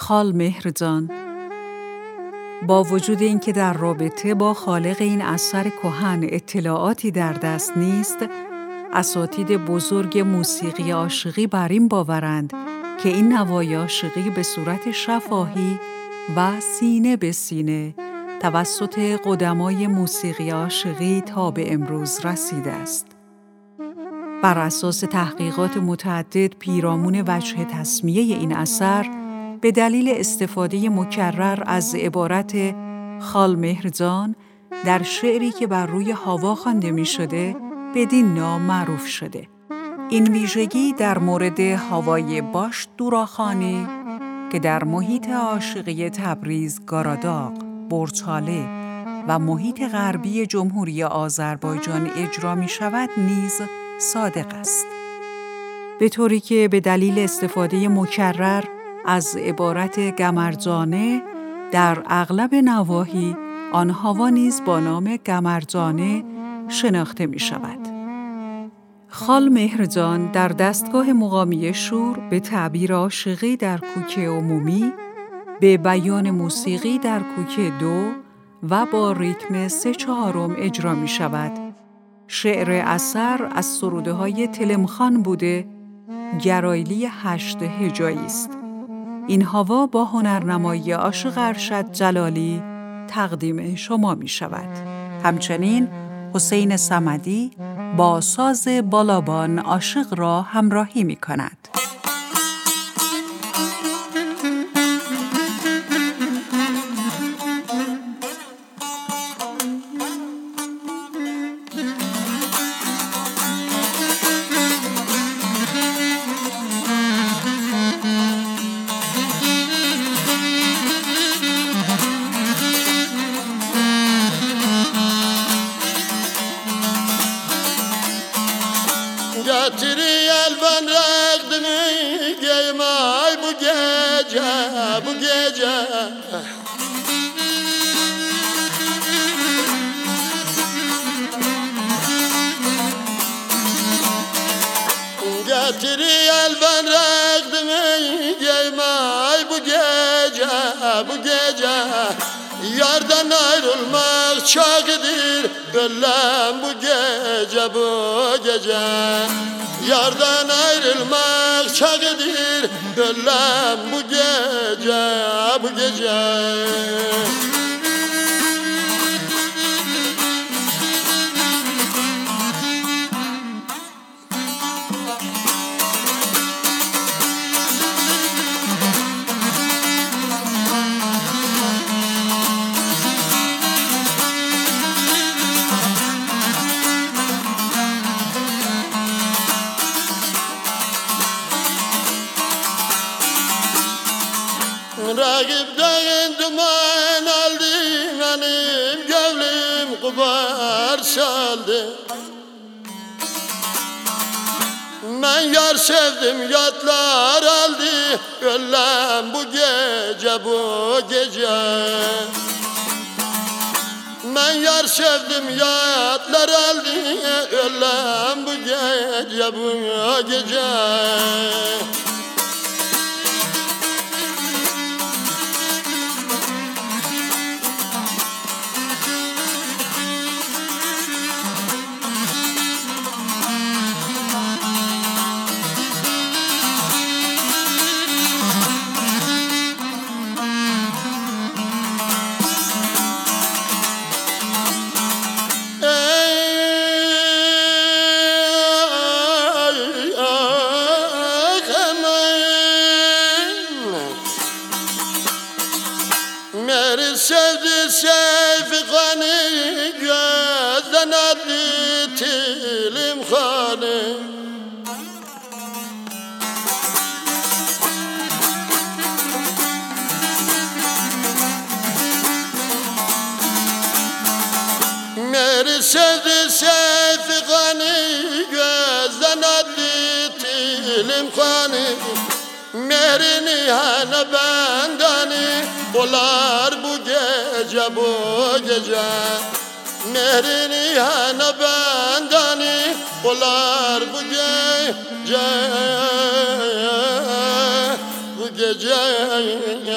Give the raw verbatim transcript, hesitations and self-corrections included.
خال مهرجان. با وجود اینکه در رابطه با خالق این اثر کهن اطلاعاتی در دست نیست، اساتید بزرگ موسیقی عاشقی بر این باورند که این نوای عاشقی به صورت شفاهی و سینه به سینه توسط قدمای موسیقی عاشقی تا به امروز رسیده است. بر اساس تحقیقات متعدد پیرامون وجه تسمیه این اثر، به دلیل استفاده مکرر از عبارت خال مهرجان در شعری که بر روی هوا خوانده می شده، بدین نام معروف شده. این ویژگی در مورد هوای باش دوراخانی که در محیط عاشقی تبریز، گاراداغ، برج‌هاله و محیط غربی جمهوری آذربایجان اجرا می شود نیز صادق است. به طوری که به دلیل استفاده مکرر از عبارت گمرجانه در اغلب نواحی آن هوا نیز با نام گمرجانه شناخته می شود. خال مهرجان در دستگاه مقامی شور به تعبیر عاشقی در کوک عمومی، به بیان موسیقی در کوک دو و با ریتم سه چهارم اجرا می شود. شعر اثر از سروده های تلمخان بوده، گرایلی هشت هجایی است. این هوا با هنرنمایی عاشق ارشد جلالی تقدیم شما می شود. همچنین حسین صمدی با ساز بالابان عاشق را همراهی می کند. Getiri elben rekdini giymay bu gece, bu gece. Getiri elben rekdini giymay bu gece, bu gece. Yardan ayrılmak çağıdır gönlüm bu gece, bu gece. Yardan ayrılmak çağıdır gönlüm bu gece, bu gece. Rakipten duman aldı, benim gönlüm kubar saldı. Ben yar sevdim, yatlar aldı, gönlüm bu gece, bu gece. Ben yar sevdim, yatlar aldı, gönlüm bu gece, bu gece. Meri sevdi Seyfikan'ı, gözden adlı Tilimhan'ı. Meri sevdi Seyfikan'ı, gözden adlı Tilimhan'ı. Mehrini hane bendeni olar bu gece, bu gece. Mehrini hane bendeni olar bu gece, bu gece.